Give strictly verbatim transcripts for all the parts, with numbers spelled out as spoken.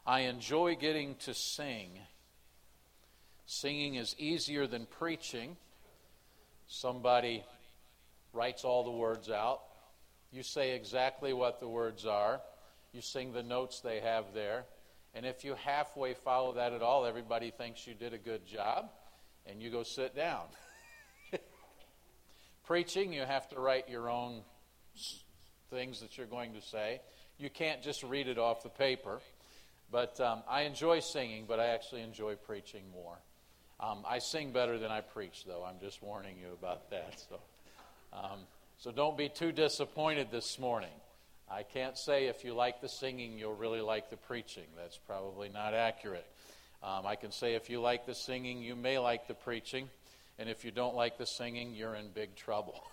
I enjoy getting to sing. Singing is easier than preaching. Somebody writes all the words out. You say exactly what the words are. You sing the notes they have there. And if you halfway follow that at all, everybody thinks you did a good job, and you go sit down. Preaching, you have to write your own things that you're going to say. You can't just read it off the paper. But um, I enjoy singing, but I actually enjoy preaching more. Um, I sing better than I preach, though. I'm just warning you about that. So, um, so don't be too disappointed this morning. I can't say if you like the singing, you'll really like the preaching. That's probably not accurate. Um, I can say if you like the singing, you may like the preaching. And if you don't like the singing, you're in big trouble.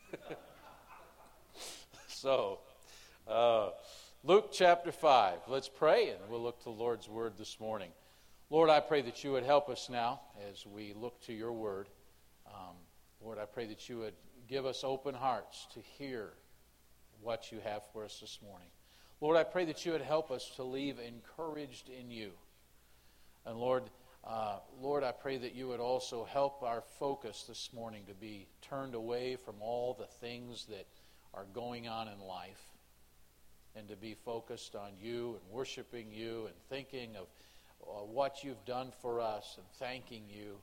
so, uh, Luke chapter five. Let's pray, and we'll look to the Lord's word this morning. Lord, I pray that you would help us now as we look to your word. Um, Lord, I pray that you would give us open hearts to hear what you have for us this morning. Lord, I pray that you would help us to leave encouraged in you. And Lord, uh, Lord, I pray that you would also help our focus this morning to be turned away from all the things that are going on in life, and to be focused on you and worshiping you and thinking of uh, what you've done for us and thanking you.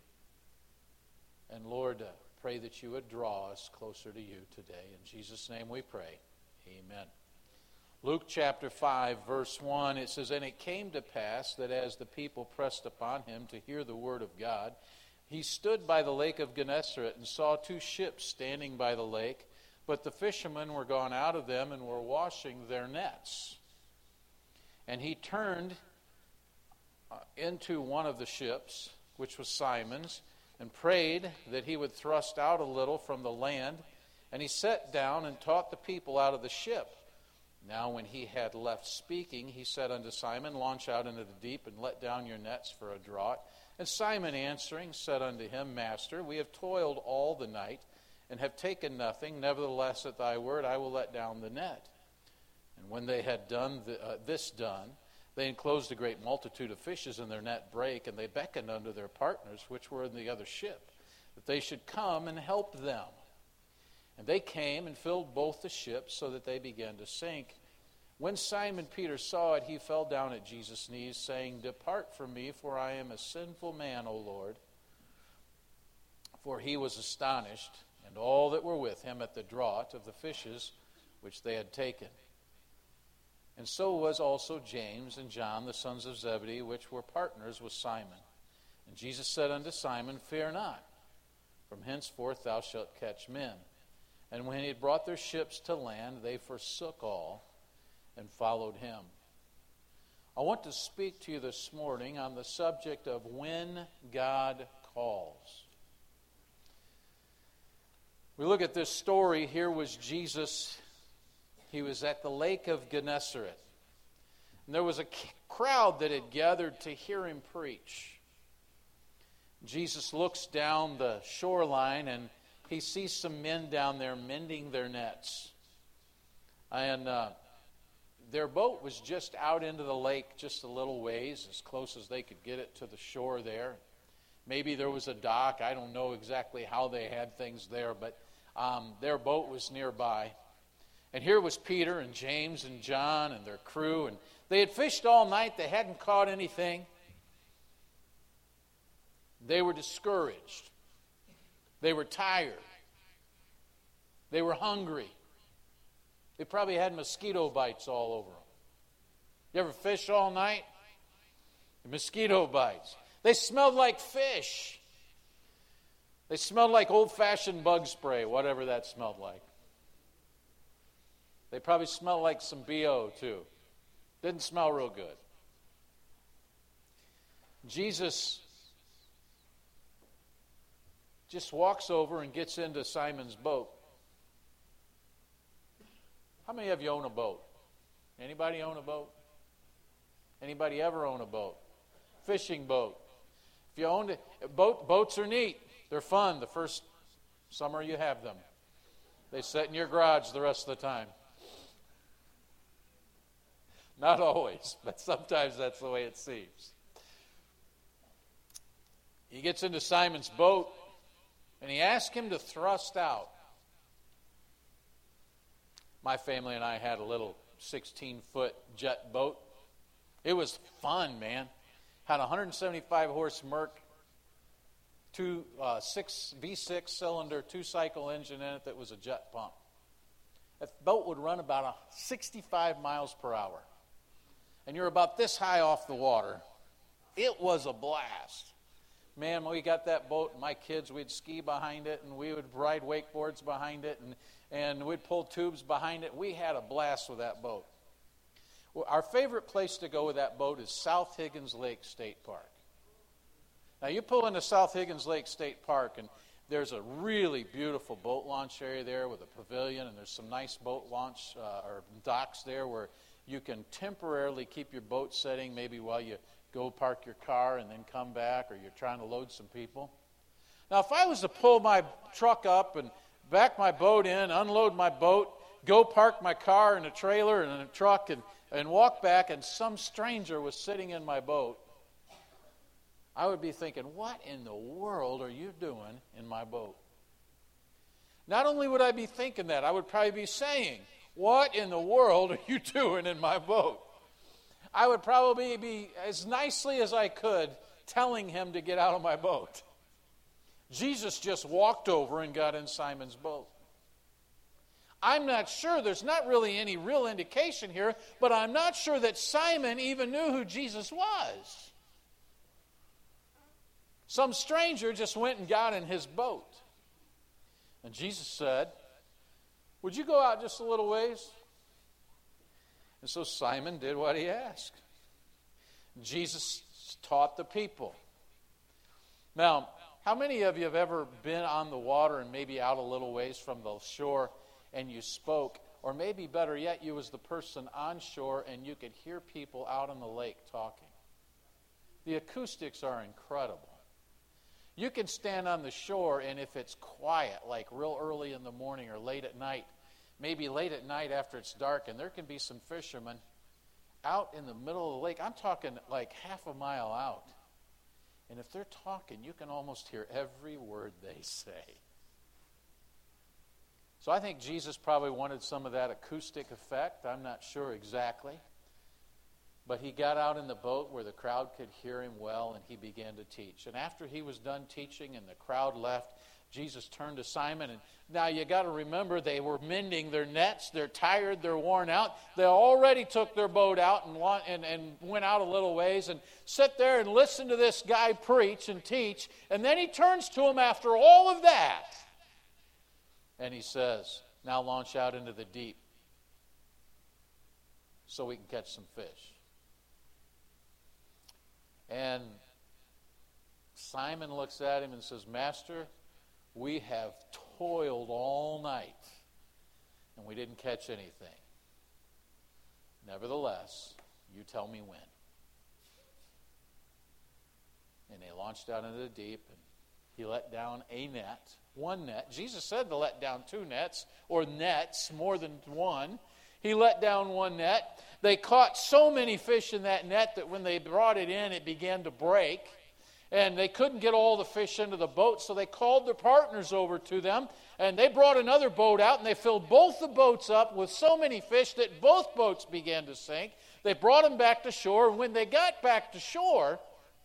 And Lord, uh, pray that you would draw us closer to you today. In Jesus' name we pray. Amen. Luke chapter five, verse one, it says, "And it came to pass that as the people pressed upon him to hear the word of God, he stood by the lake of Gennesaret and saw two ships standing by the lake, but the fishermen were gone out of them and were washing their nets. And he turned uh, into one of the ships, which was Simon's, and prayed that he would thrust out a little from the land. And he sat down and taught the people out of the ship. Now when he had left speaking, he said unto Simon, Launch out into the deep, and let down your nets for a draught. And Simon answering said unto him, Master, we have toiled all the night, and have taken nothing. Nevertheless, at thy word I will let down the net. And when they had done the, uh, this done, they enclosed a great multitude of fishes, and their net brake, and they beckoned unto their partners, which were in the other ship, that they should come and help them. And they came and filled both the ships, so that they began to sink. When Simon Peter saw it, he fell down at Jesus' knees, saying, Depart from me, for I am a sinful man, O Lord. For he was astonished, and all that were with him, at the draught of the fishes which they had taken. And so was also James and John, the sons of Zebedee, which were partners with Simon. And Jesus said unto Simon, Fear not, from henceforth thou shalt catch men. And when he had brought their ships to land, they forsook all and followed him. I want to speak to you this morning on the subject of when God calls. We look at this story. Here was Jesus. He was at the lake of Gennesaret. And there was a crowd that had gathered to hear him preach. Jesus looks down the shoreline, and he sees some men down there mending their nets. And uh, their boat was just out into the lake just a little ways, as close as they could get it to the shore there. Maybe there was a dock. I don't know exactly how they had things there, but um, their boat was nearby. And here was Peter and James and John and their crew. And they had fished all night. They hadn't caught anything. They were discouraged. They were tired. They were hungry. They probably had mosquito bites all over them. You ever fish all night? Mosquito bites. They smelled like fish. They smelled like old-fashioned bug spray, whatever that smelled like. They probably smelled like some B O too. Didn't smell real good. Jesus just walks over and gets into Simon's boat. How many of you own a boat? Anybody own a boat? Anybody ever own a boat? Fishing boat. If you owned it, boat, boats are neat. They're fun the first summer you have them. They sit in your garage the rest of the time. Not always, but sometimes that's the way it seems. He gets into Simon's boat, and he asks him to thrust out. My family and I had a little sixteen-foot jet boat. It was fun, man. Had a one hundred seventy-five horse Merc, two uh, six V six cylinder, two-cycle engine in it that was a jet pump. That boat would run about a sixty-five miles per hour. And you're about this high off the water. It was a blast. Man, when we got that boat, and my kids, we'd ski behind it, and we would ride wakeboards behind it, and, and we'd pull tubes behind it. We had a blast with that boat. Well, our favorite place to go with that boat is South Higgins Lake State Park. Now, you pull into South Higgins Lake State Park, and there's a really beautiful boat launch area there with a pavilion, and there's some nice boat launch uh, or docks there where you can temporarily keep your boat setting maybe while you go park your car and then come back, or you're trying to load some people. Now, if I was to pull my truck up and back my boat in, unload my boat, go park my car in a trailer and in a truck and, and walk back, and some stranger was sitting in my boat, I would be thinking, what in the world are you doing in my boat? Not only would I be thinking that, I would probably be saying, what in the world are you doing in my boat? I would probably be, as nicely as I could, telling him to get out of my boat. Jesus just walked over and got in Simon's boat. I'm not sure, there's not really any real indication here, but I'm not sure that Simon even knew who Jesus was. Some stranger just went and got in his boat. And Jesus said, would you go out just a little ways? And so Simon did what he asked. Jesus taught the people. Now, how many of you have ever been on the water and maybe out a little ways from the shore and you spoke? Or maybe better yet, you was the person on shore and you could hear people out on the lake talking. The acoustics are incredible. You can stand on the shore, and if it's quiet, like real early in the morning or late at night, maybe late at night after it's dark, and there can be some fishermen out in the middle of the lake. I'm talking like half a mile out. And if they're talking, you can almost hear every word they say. So I think Jesus probably wanted some of that acoustic effect. I'm not sure exactly. But he got out in the boat where the crowd could hear him well, and he began to teach. And after he was done teaching and the crowd left, Jesus turned to Simon, and now you got to remember they were mending their nets. They're tired. They're worn out. They already took their boat out and, and, and went out a little ways and sit there and listen to this guy preach and teach. And then he turns to him after all of that, and he says, now launch out into the deep so we can catch some fish. And Simon looks at him and says, Master, we have toiled all night, and we didn't catch anything. Nevertheless, you tell me when. And they launched out into the deep, and he let down a net, one net. Jesus said to let down two nets, or nets, more than one. He let down one net. They caught so many fish in that net that when they brought it in, it began to break. And they couldn't get all the fish into the boat, so they called their partners over to them. And they brought another boat out, and they filled both the boats up with so many fish that both boats began to sink. They brought them back to shore, and when they got back to shore,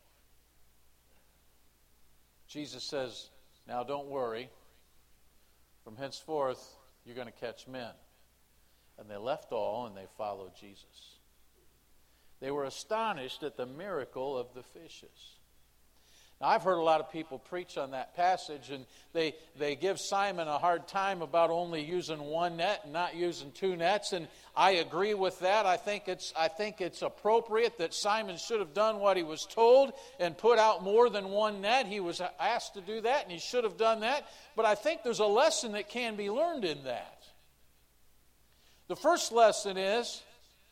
Jesus says, now don't worry. From henceforth, you're going to catch men. And they left all, and they followed Jesus. They were astonished at the miracle of the fishes. Now, I've heard a lot of people preach on that passage, and they, they give Simon a hard time about only using one net and not using two nets, and I agree with that. I think it's I think it's appropriate that Simon should have done what he was told and put out more than one net. He was asked to do that, and he should have done that. But I think there's a lesson that can be learned in that. The first lesson is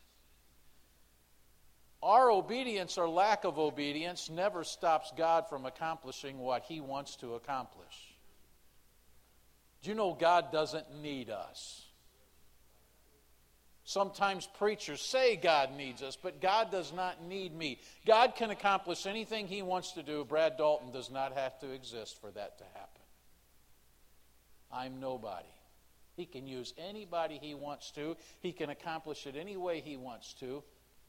our obedience or lack of obedience never stops God from accomplishing what he wants to accomplish. Do you know God doesn't need us? Sometimes preachers say God needs us, but God does not need me. God can accomplish anything He wants to do. Brad Dalton does not have to exist for that to happen. I'm nobody. He can use anybody He wants to. He can accomplish it any way He wants to.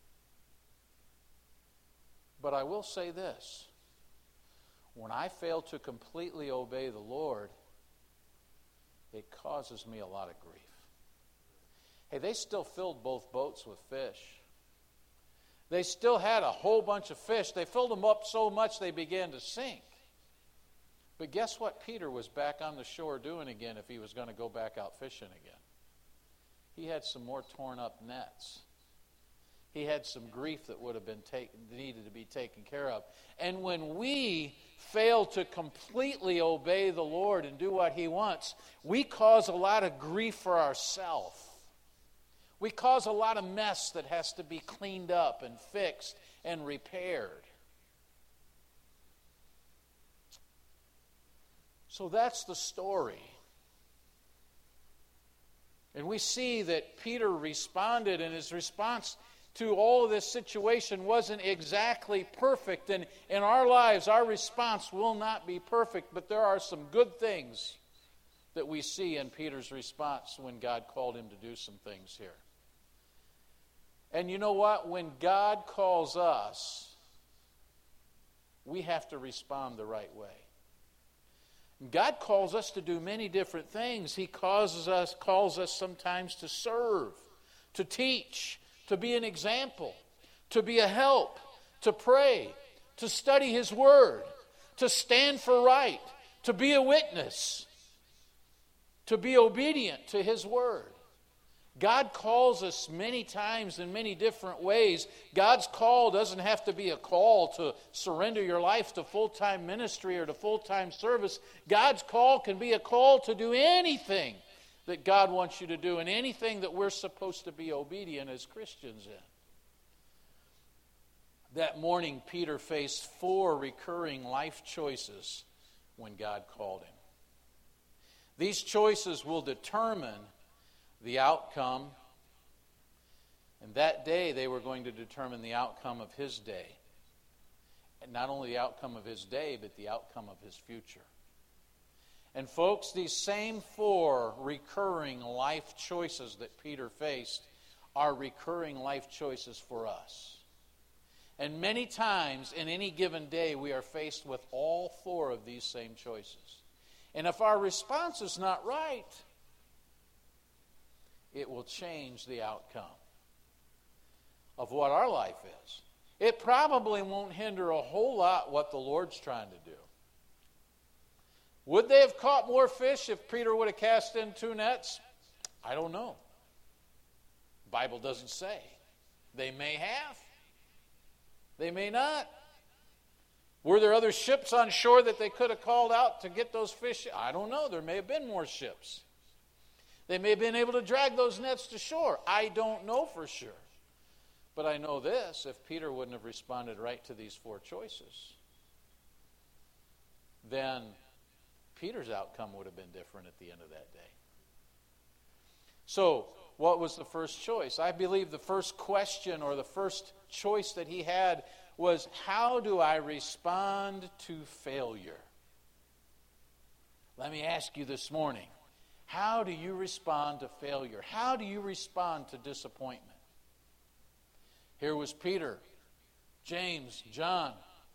But I will say this. When I fail to completely obey the Lord, it causes me a lot of grief. Hey, they still filled both boats with fish. They still had a whole bunch of fish. They filled them up so much they began to sink. But guess what Peter was back on the shore doing again if he was going to go back out fishing again? He had some more torn up nets. He had some grief that would have been taken, needed to be taken care of. And when we fail to completely obey the Lord and do what He wants, we cause a lot of grief for ourselves. We cause a lot of mess that has to be cleaned up and fixed and repaired. So that's the story. And we see that Peter responded, and his response to all of this situation wasn't exactly perfect. And in our lives, our response will not be perfect, but there are some good things that we see in Peter's response when God called him to do some things here. And you know what? When God calls us, we have to respond the right way. God calls us to do many different things. He causes us, calls us sometimes to serve, to teach, to be an example, to be a help, to pray, to study His Word, to stand for right, to be a witness, to be obedient to His Word. God calls us many times in many different ways. God's call doesn't have to be a call to surrender your life to full-time ministry or to full-time service. God's call can be a call to do anything that God wants you to do and anything that we're supposed to be obedient as Christians in. That morning, Peter faced four recurring life choices when God called him. These choices will determine the outcome, and that day they were going to determine the outcome of his day. And not only the outcome of his day, but the outcome of his future. And folks, these same four recurring life choices that Peter faced are recurring life choices for us. And many times in any given day we are faced with all four of these same choices. And if our response is not right, it will change the outcome of what our life is. It probably won't hinder a whole lot what the Lord's trying to do. Would they have caught more fish if Peter would have cast in two nets? I don't know. The Bible doesn't say. They may have. They may not. Were there other ships on shore that they could have called out to get those fish? I don't know. There may have been more ships. They may have been able to drag those nets to shore. I don't know for sure. But I know this, if Peter wouldn't have responded right to these four choices, then Peter's outcome would have been different at the end of that day. So, what was the first choice? I believe the first question or the first choice that he had was, how do I respond to failure? Let me ask you this morning, how do you respond to failure? How do you respond to disappointment? Here was Peter, James, John,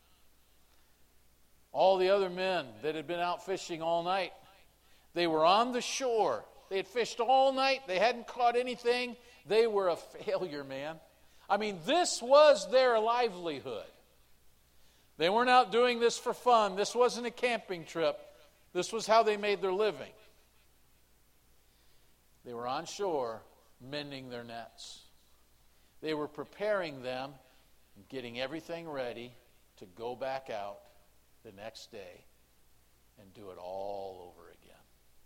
all the other men that had been out fishing all night. They were on the shore. They had fished all night. They hadn't caught anything. They were a failure, man. I mean, this was their livelihood. They weren't out doing this for fun. This wasn't a camping trip. This was how they made their living. They were on shore mending their nets. They were preparing them and getting everything ready to go back out the next day and do it all over again.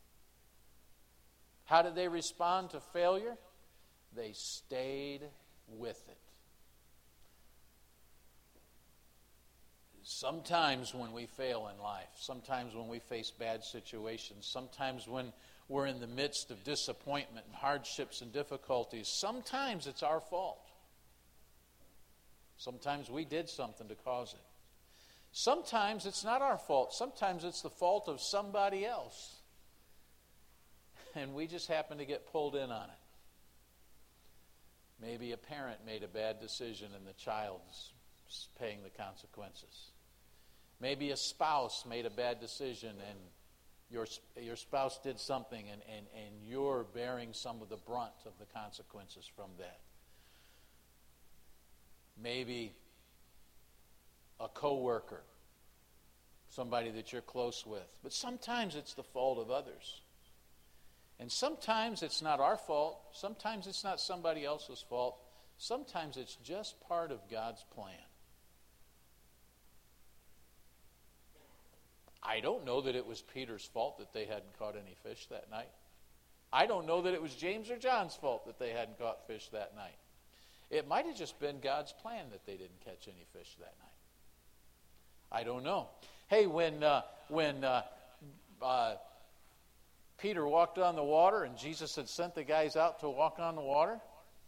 How did they respond to failure? They stayed with it. Sometimes when we fail in life, sometimes when we face bad situations, sometimes when we're in the midst of disappointment and hardships and difficulties, sometimes it's our fault. Sometimes we did something to cause it. Sometimes it's not our fault. Sometimes it's the fault of somebody else. And we just happen to get pulled in on it. Maybe a parent made a bad decision and the child's paying the consequences. Maybe a spouse made a bad decision and your your spouse did something and, and, and you're bearing some of the brunt of the consequences from that. Maybe a coworker, somebody that you're close with. But sometimes it's the fault of others. And sometimes it's not our fault. Sometimes it's not somebody else's fault. Sometimes it's just part of God's plan. I don't know that it was Peter's fault that they hadn't caught any fish that night. I don't know that it was James or John's fault that they hadn't caught fish that night. It might have just been God's plan that they didn't catch any fish that night. I don't know. Hey, when uh, when uh, uh, Peter walked on the water and Jesus had sent the guys out to walk on the water,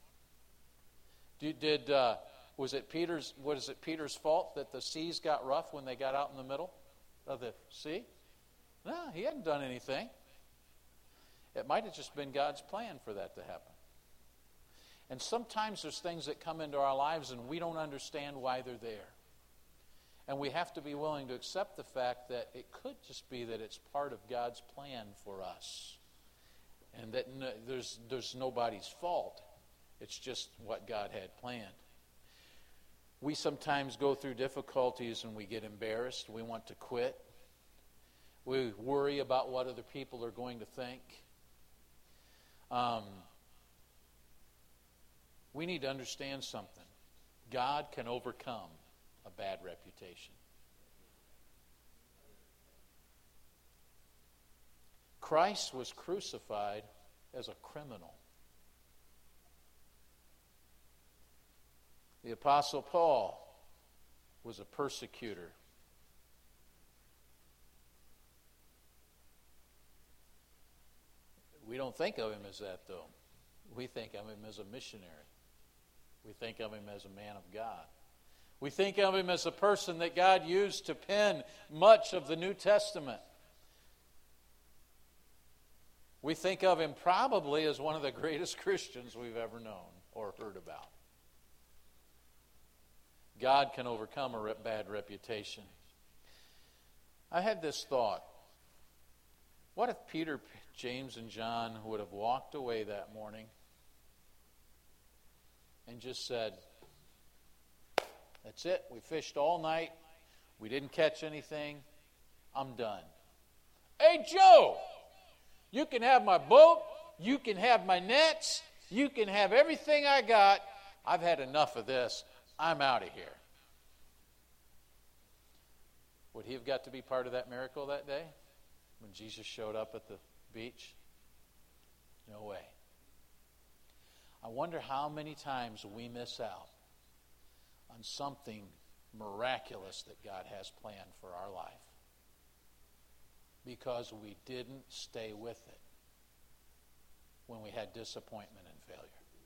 did, did uh, was it Peter's was it Peter's fault that the seas got rough when they got out in the middle of the sea? No, he hadn't done anything. It might have just been God's plan for that to happen. And sometimes there's things that come into our lives and we don't understand why they're there. And we have to be willing to accept the fact that it could just be that it's part of God's plan for us. And that no, there's, there's nobody's fault. It's just what God had planned. We sometimes go through difficulties and we get embarrassed. We want to quit. We worry about what other people are going to think. Um, we need to understand something. God can overcome a bad reputation. Christ was crucified as a criminal. The Apostle Paul was a persecutor. We don't think of him as that, though. We think of him as a missionary. We think of him as a man of God. We think of him as a person that God used to pen much of the New Testament. We think of him probably as one of the greatest Christians we've ever known or heard about. God can overcome a bad reputation. I had this thought. What if Peter, James, and John would have walked away that morning and just said, that's it, we fished all night, we didn't catch anything, I'm done. Hey, Joe, you can have my boat, you can have my nets, you can have everything I got, I've had enough of this, I'm out of here. Would he have got to be part of that miracle that day when Jesus showed up at the beach? No way. I wonder how many times we miss out on something miraculous that God has planned for our life because we didn't stay with it when we had disappointment and failure.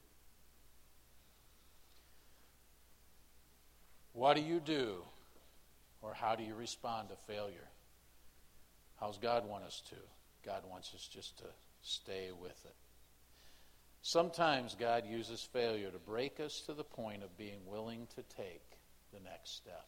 What do you do, or how do you respond to failure? How's God want us to? God wants us just to stay with it. Sometimes God uses failure to break us to the point of being willing to take the next step.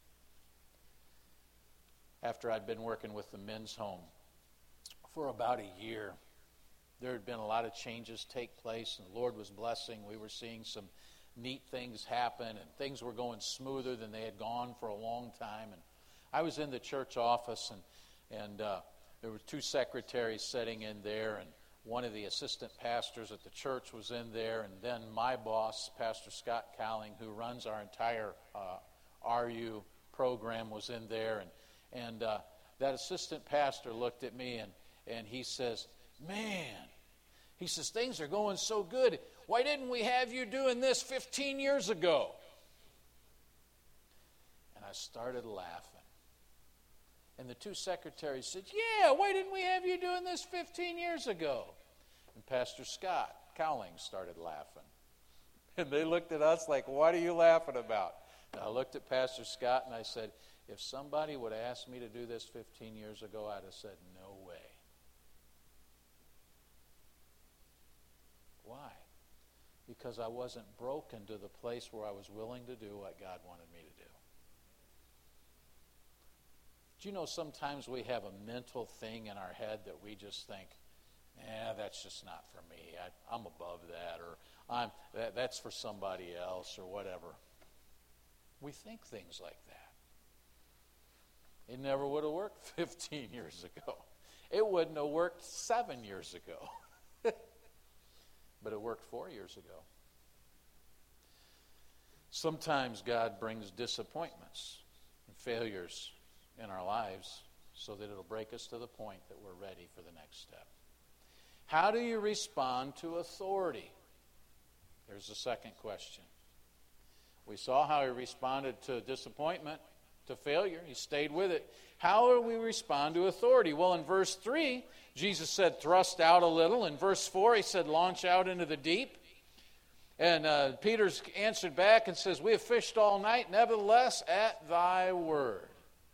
After I'd been working with the men's home for about a year, there had been a lot of changes take place, and the Lord was blessing. We were seeing some neat things happen, and things were going smoother than they had gone for a long time. And I was in the church office, and, and uh, there were two secretaries sitting in there, and one of the assistant pastors at the church was in there, and then my boss, Pastor Scott Cowling, who runs our entire uh, R U program, was in there. And, and uh, that assistant pastor looked at me, and, and he says, man, he says, things are going so good. Why didn't we have you doing this fifteen years ago? And I started laughing. And the two secretaries said, yeah, why didn't we have you doing this fifteen years ago? And Pastor Scott Cowling started laughing. And they looked at us like, what are you laughing about? And I looked at Pastor Scott and I said, if somebody would have asked me to do this fifteen years ago, I'd have said, no way. Why? Because I wasn't broken to the place where I was willing to do what God wanted me to do. Do you know sometimes we have a mental thing in our head that we just think, eh, that's just not for me. I, I'm above that, or I'm that, that's for somebody else, or whatever. We think things like that. It never would have worked fifteen years ago. It wouldn't have worked seven years ago. But it worked four years ago. Sometimes God brings disappointments and failures in our lives so that it'll break us to the point that we're ready for the next step. How do you respond to authority? There's the second question. We saw how he responded to disappointment, to failure. He stayed with it. How do we respond to authority? Well, in verse three, Jesus said, thrust out a little. In verse four, he said, launch out into the deep. And uh, Peter answered back and says, we have fished all night, nevertheless, at thy word.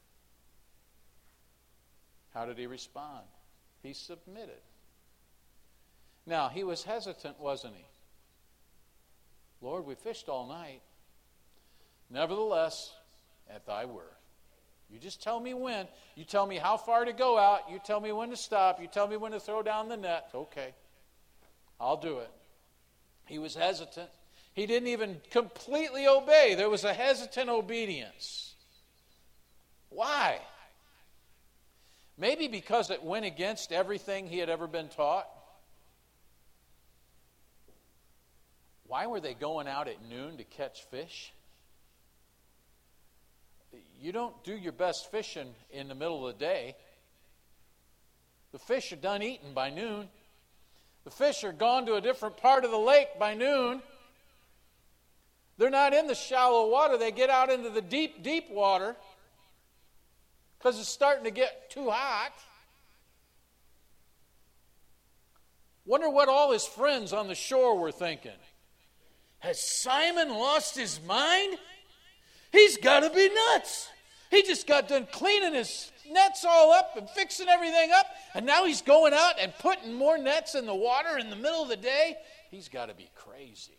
How did he respond? He submitted. Now, he was hesitant, wasn't he? Lord, we fished all night. Nevertheless, at thy word. You just tell me when. You tell me how far to go out. You tell me when to stop. You tell me when to throw down the net. Okay, I'll do it. He was hesitant. He didn't even completely obey. There was a hesitant obedience. Why? Maybe because it went against everything he had ever been taught. Why were they going out at noon to catch fish? You don't do your best fishing in the middle of the day. The fish are done eating by noon. The fish are gone to a different part of the lake by noon. They're not in the shallow water. They get out into the deep, deep water because it's starting to get too hot. Wonder what all his friends on the shore were thinking. Has Simon lost his mind? He's got to be nuts. He just got done cleaning his nets all up and fixing everything up, and now he's going out and putting more nets in the water in the middle of the day. He's got to be crazy.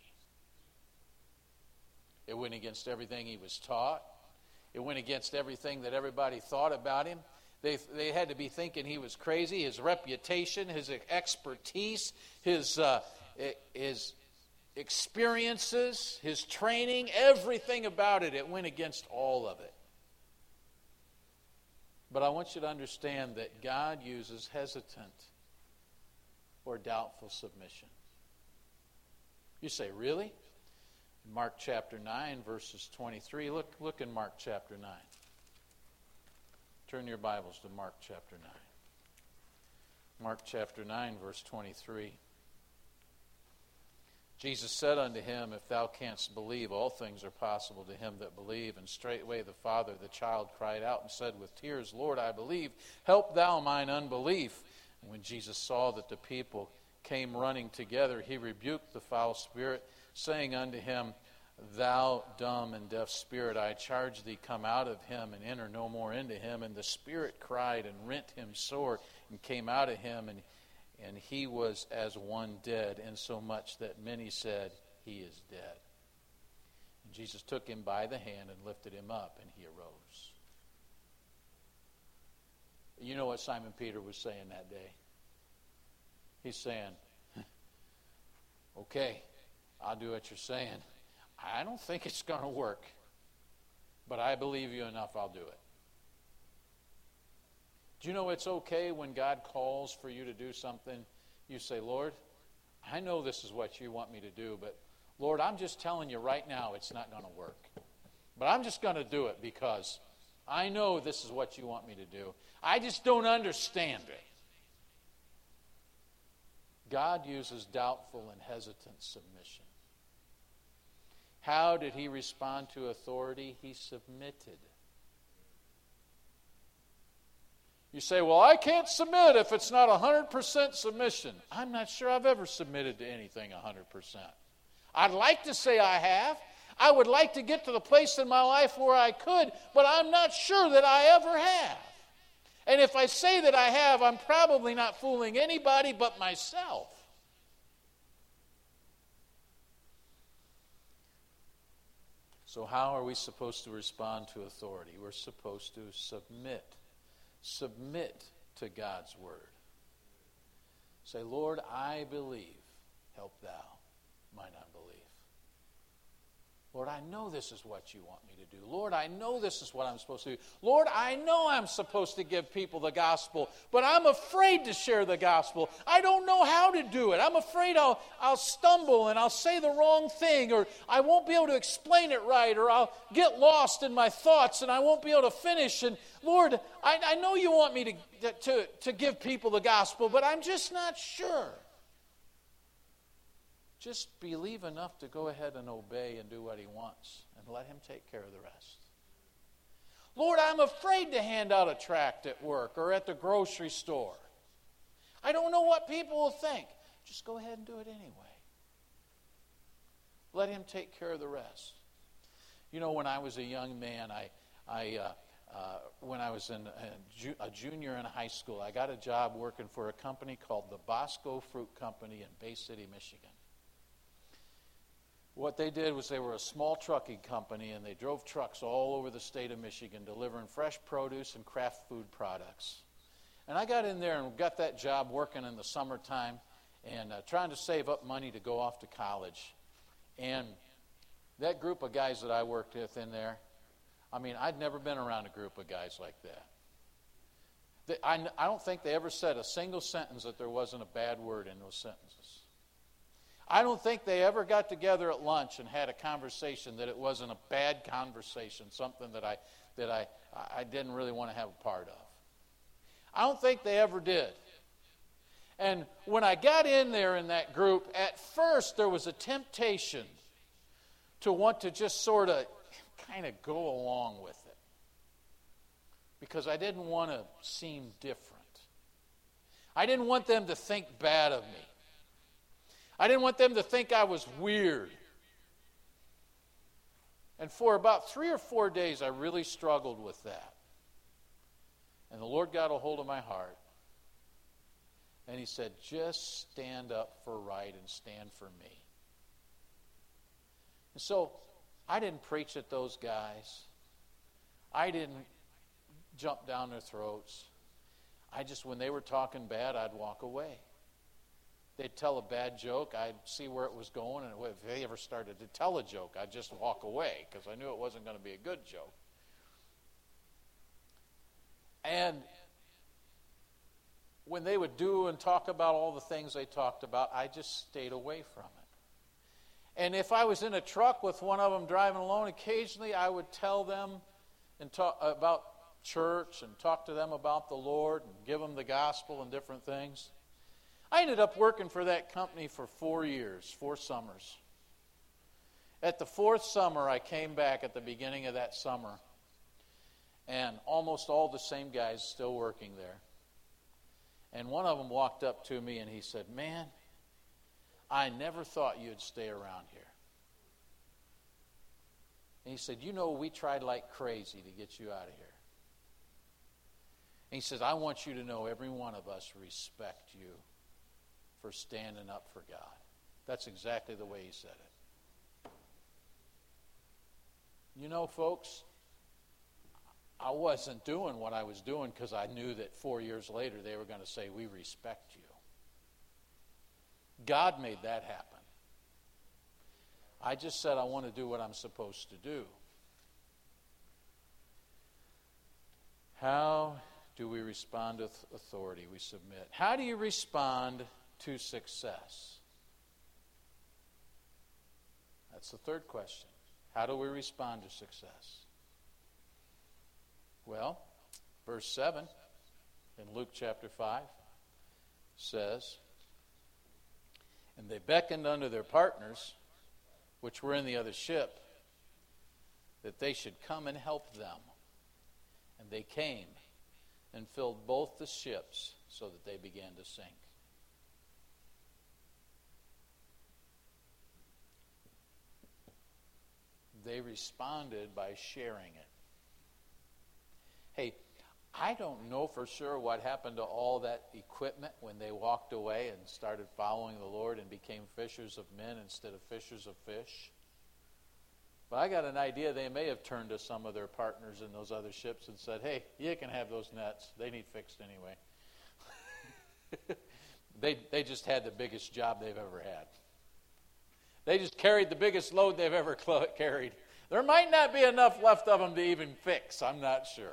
It went against everything he was taught. It went against everything that everybody thought about him. They, they had to be thinking he was crazy. His reputation, his expertise, his, uh, his experiences, his training, everything about it, it went against all of it. But I want you to understand that God uses hesitant or doubtful submission. You say, really? Mark chapter nine, verses twenty-three. Look, look in Mark chapter nine. Turn your Bibles to Mark chapter nine. Mark chapter nine, verse twenty-three. Jesus said unto him, if thou canst believe, all things are possible to him that believe. And straightway the father of the child cried out and said with tears, Lord, I believe, help thou mine unbelief. And when Jesus saw that the people came running together, he rebuked the foul spirit, saying unto him, Thou dumb and deaf spirit, I charge thee, come out of him and enter no more into him. And the spirit cried and rent him sore and came out of him, and And he was as one dead, insomuch that many said, he is dead. And Jesus took him by the hand and lifted him up, and he arose. You know what Simon Peter was saying that day? He's saying, okay, I'll do what you're saying. I don't think it's going to work, but I believe you enough, I'll do it. Do you know it's okay when God calls for you to do something? You say, Lord, I know this is what you want me to do, but Lord, I'm just telling you right now it's not going to work. But I'm just going to do it because I know this is what you want me to do. I just don't understand it. God uses doubtful and hesitant submission. How did he respond to authority? He submitted. You say, well, I can't submit if it's not one hundred percent submission. I'm not sure I've ever submitted to anything one hundred percent. I'd like to say I have. I would like to get to the place in my life where I could, but I'm not sure that I ever have. And if I say that I have, I'm probably not fooling anybody but myself. So how are we supposed to respond to authority? We're supposed to submit. Submit to God's word. Say, Lord, I believe. Help thou my unbelief. Lord, I know this is what you want me to do. Lord, I know this is what I'm supposed to do. Lord, I know I'm supposed to give people the gospel, but I'm afraid to share the gospel. I don't know how to do it. I'm afraid I'll, I'll stumble and I'll say the wrong thing, or I won't be able to explain it right, or I'll get lost in my thoughts and I won't be able to finish. And Lord, I, I know you want me to, to, to give people the gospel, but I'm just not sure. Just believe enough to go ahead and obey and do what he wants, and let him take care of the rest. Lord, I'm afraid to hand out a tract at work or at the grocery store. I don't know what people will think. Just go ahead and do it anyway. Let him take care of the rest. You know, when I was a young man, I, I uh, uh, when I was in a, ju- a junior in high school, I got a job working for a company called the Bosco Fruit Company in Bay City, Michigan. What they did was they were a small trucking company, and they drove trucks all over the state of Michigan delivering fresh produce and craft food products. And I got in there and got that job working in the summertime and uh, trying to save up money to go off to college. And that group of guys that I worked with in there, I mean, I'd never been around a group of guys like that. They, I, I don't think they ever said a single sentence that there wasn't a bad word in those sentences. I don't think they ever got together at lunch and had a conversation that it wasn't a bad conversation, something that I that I, I didn't really want to have a part of. I don't think they ever did. And when I got in there in that group, at first there was a temptation to want to just sort of kind of go along with it, because I didn't want to seem different. I didn't want them to think bad of me. I didn't want them to think I was weird. And for about three or four days, I really struggled with that. And the Lord got a hold of my heart. And he said, just stand up for right and stand for me. And so I didn't preach at those guys. I didn't jump down their throats. I just, when they were talking bad, I'd walk away. They'd tell a bad joke. I'd see where it was going, and if they ever started to tell a joke, I'd just walk away because I knew it wasn't going to be a good joke. And when they would do and talk about all the things they talked about, I just stayed away from it. And if I was in a truck with one of them driving alone, occasionally I would tell them and talk about church and talk to them about the Lord and give them the gospel and different things. I ended up working for that company for four years, four summers. At the fourth summer, I came back at the beginning of that summer, and almost all the same guys still working there. And one of them walked up to me and he said, man, I never thought you'd stay around here. And he said, you know, we tried like crazy to get you out of here. And he says, I want you to know every one of us respect you for standing up for God. That's exactly the way he said it. You know, folks, I wasn't doing what I was doing because I knew that four years later they were going to say, we respect you. God made that happen. I just said I want to do what I'm supposed to do. How do we respond to authority? We submit. How do you respond to success? That's the third question. How do we respond to success? Well, verse seven in Luke chapter five says, and they beckoned unto their partners, which were in the other ship, that they should come and help them. And they came and filled both the ships so that they began to sink. They responded by sharing it. Hey, I don't know for sure what happened to all that equipment when they walked away and started following the Lord and became fishers of men instead of fishers of fish. But I got an idea they may have turned to some of their partners in those other ships and said, hey, you can have those nets. They need fixed anyway. they, they just had the biggest job they've ever had. They just carried the biggest load they've ever carried. There might not be enough left of them to even fix. I'm not sure.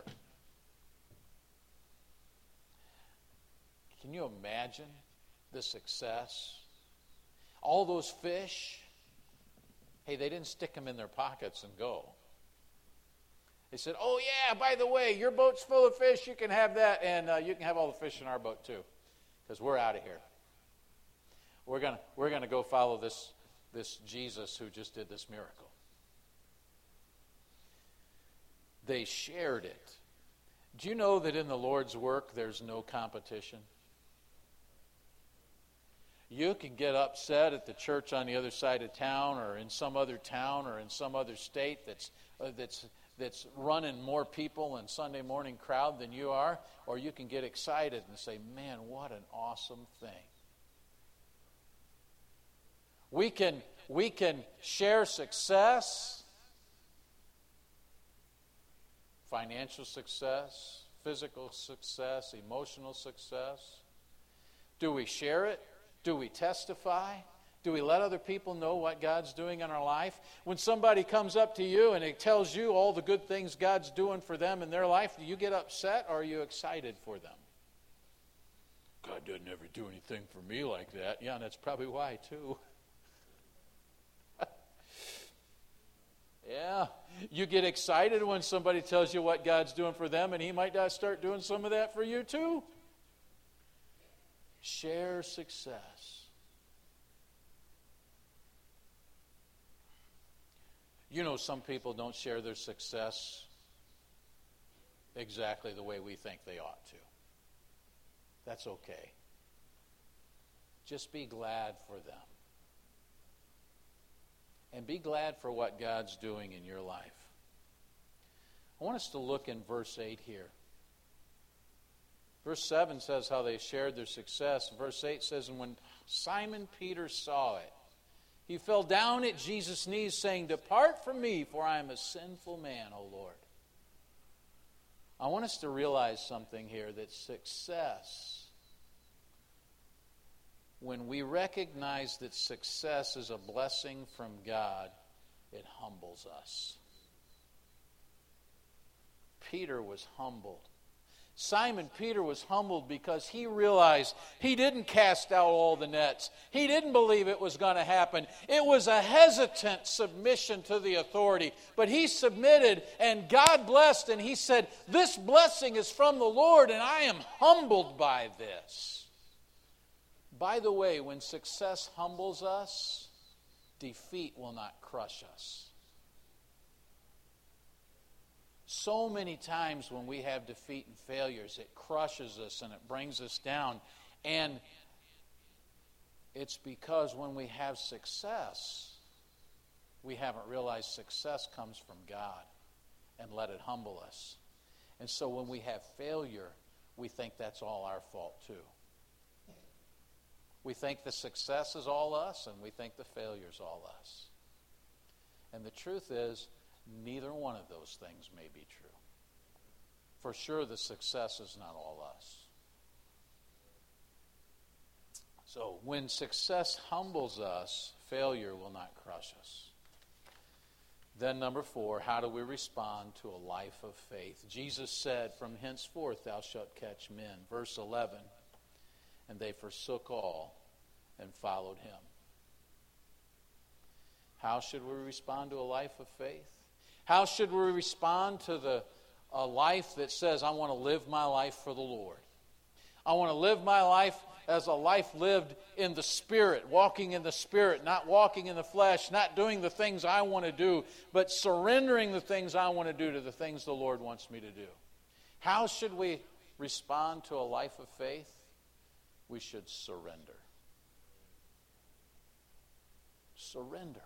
Can you imagine the success? All those fish, hey, they didn't stick them in their pockets and go. They said, oh, yeah, by the way, your boat's full of fish. You can have that, and uh, you can have all the fish in our boat too, because we're out of here. We're going we're gonna go follow this this Jesus who just did this miracle. They shared it. Do you know that in the Lord's work there's no competition? You can get upset at the church on the other side of town or in some other town or in some other state that's uh, that's that's running more people in Sunday morning crowd than you are, or you can get excited and say, man, what an awesome thing. We can, we can share success, financial success, physical success, emotional success. Do we share it? Do we testify? Do we let other people know what God's doing in our life? When somebody comes up to you and it tells you all the good things God's doing for them in their life, do you get upset or are you excited for them? God doesn't ever do anything for me like that. Yeah, and that's probably why, too. Yeah, you get excited when somebody tells you what God's doing for them, and He might not start doing some of that for you too. Share success. You know, some people don't share their success exactly the way we think they ought to. That's okay. Just be glad for them. And be glad for what God's doing in your life. I want us to look in verse eight here. Verse seven says how they shared their success. Verse eight says, and when Simon Peter saw it, he fell down at Jesus' knees, saying, depart from me, for I am a sinful man, O Lord. I want us to realize something here, that success, when we recognize that success is a blessing from God, it humbles us. Peter was humbled. Simon Peter was humbled because he realized he didn't cast out all the nets. He didn't believe it was going to happen. It was a hesitant submission to the authority. But he submitted and God blessed, and he said, this blessing is from the Lord and I am humbled by this. By the way, when success humbles us, defeat will not crush us. So many times when we have defeat and failures, it crushes us and it brings us down. And it's because when we have success, we haven't realized success comes from God and let it humble us. And so when we have failure, we think that's all our fault too. We think the success is all us, and we think the failure is all us. And the truth is, neither one of those things may be true. For sure, the success is not all us. So, when success humbles us, failure will not crush us. Then, number four, how do we respond to a life of faith? Jesus said, from henceforth thou shalt catch men. Verse eleven. And they forsook all and followed him. How should we respond to a life of faith? How should we respond to the a life that says, I want to live my life for the Lord? I want to live my life as a life lived in the Spirit, walking in the Spirit, not walking in the flesh, not doing the things I want to do, but surrendering the things I want to do to the things the Lord wants me to do. How should we respond to a life of faith, we should surrender. Surrender.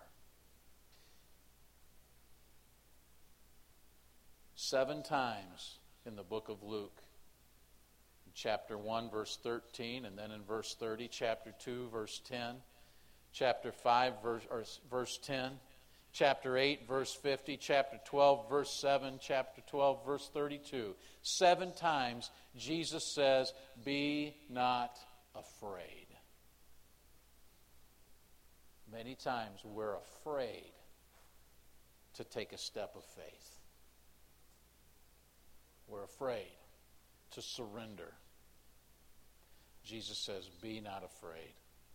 Seven times in the book of Luke, in chapter one, verse thirteen, and then in verse thirty, chapter two, verse ten, chapter five, verse, or verse ten, chapter eight, verse fifty, chapter twelve, verse seven, chapter twelve, verse thirty-two. Seven times Jesus says, be not afraid. Many times we're afraid to take a step of faith. We're afraid to surrender. Jesus says, be not afraid.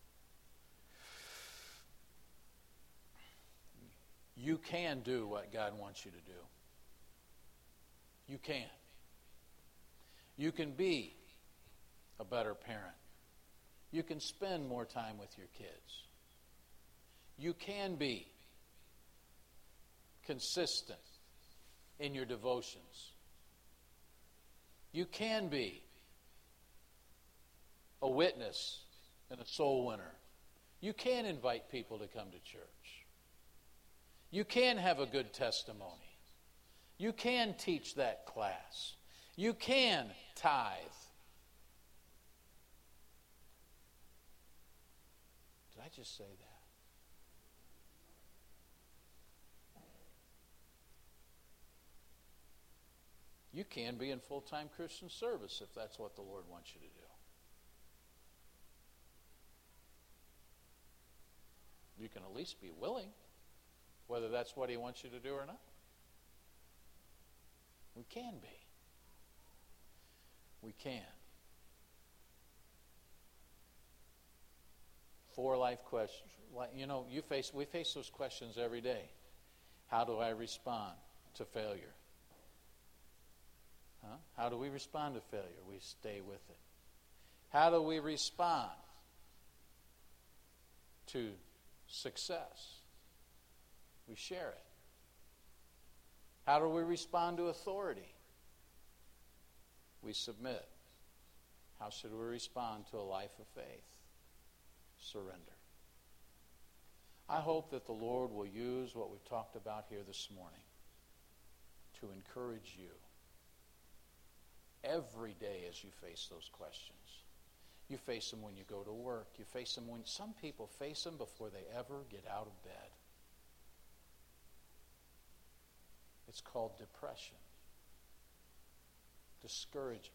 You can do what God wants you to do. You can. You can be a better parent. You can spend more time with your kids. You can be consistent in your devotions. You can be a witness and a soul winner. You can invite people to come to church. You can have a good testimony. You can teach that class. You can tithe. Did I just say that? You can be in full-time Christian service if that's what the Lord wants you to do. You can at least be willing, whether that's what He wants you to do or not. We can be. We can. Four life questions. You know, you face we face those questions every day. How do I respond to failure? Huh? How do we respond to failure? We stay with it. How do we respond to success? We share it. How do we respond to authority? We submit. How should we respond to a life of faith? Surrender. I hope that the Lord will use what we've talked about here this morning to encourage you every day as you face those questions. You face them when you go to work. You face them when some people face them before they ever get out of bed. It's called depression, discouragement.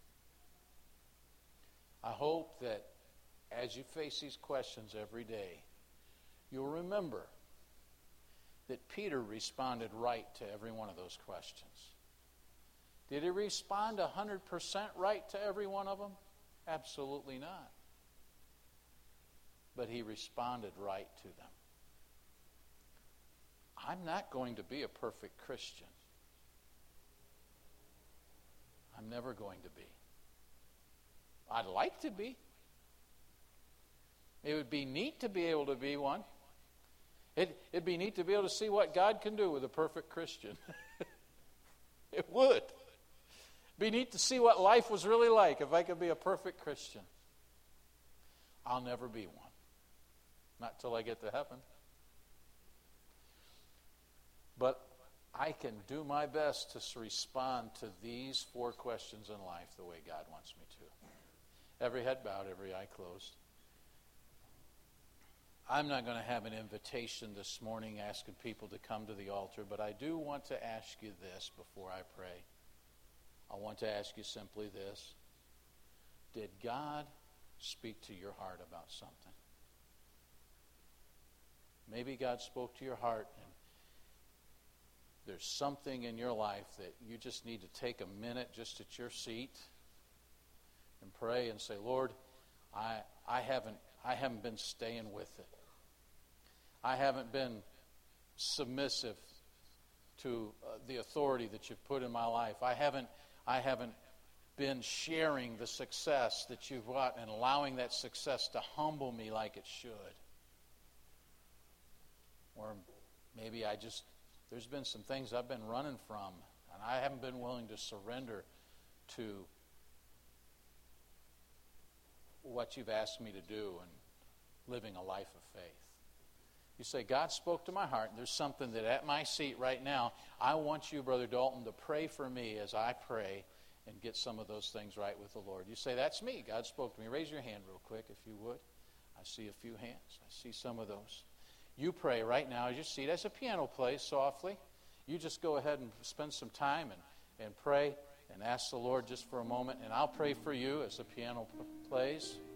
I hope that as you face these questions every day, you'll remember that Peter responded right to every one of those questions. Did he respond one hundred percent right to every one of them? Absolutely not. But he responded right to them. I'm not going to be a perfect Christian. I'm never going to be. I'd like to be. It would be neat to be able to be one. It, it'd be neat to be able to see what God can do with a perfect Christian. It would. Be neat to see what life was really like if I could be a perfect Christian. I'll never be one. Not till I get to heaven. But I can do my best to respond to these four questions in life the way God wants me to. Every head bowed, every eye closed. I'm not going to have an invitation this morning asking people to come to the altar, but I do want to ask you this before I pray. I want to ask you simply this. Did God speak to your heart about something? Maybe God spoke to your heart and there's something in your life that you just need to take a minute just at your seat and pray and say, Lord, I I haven't I haven't been staying with it. I haven't been submissive to uh, the authority that you've put in my life. I haven't I haven't been sharing the success that you've got and allowing that success to humble me like it should. Or maybe I just There's been some things I've been running from, and I haven't been willing to surrender to what you've asked me to do and living a life of faith. You say, God spoke to my heart, and there's something that at my seat right now, I want you, Brother Dalton, to pray for me as I pray and get some of those things right with the Lord. You say, that's me. God spoke to me. Raise your hand real quick, if you would. I see a few hands. I see some of those. You pray right now as your seat. As a piano plays softly, you just go ahead and spend some time and, and pray and ask the Lord just for a moment. And I'll pray for you as the piano p- plays.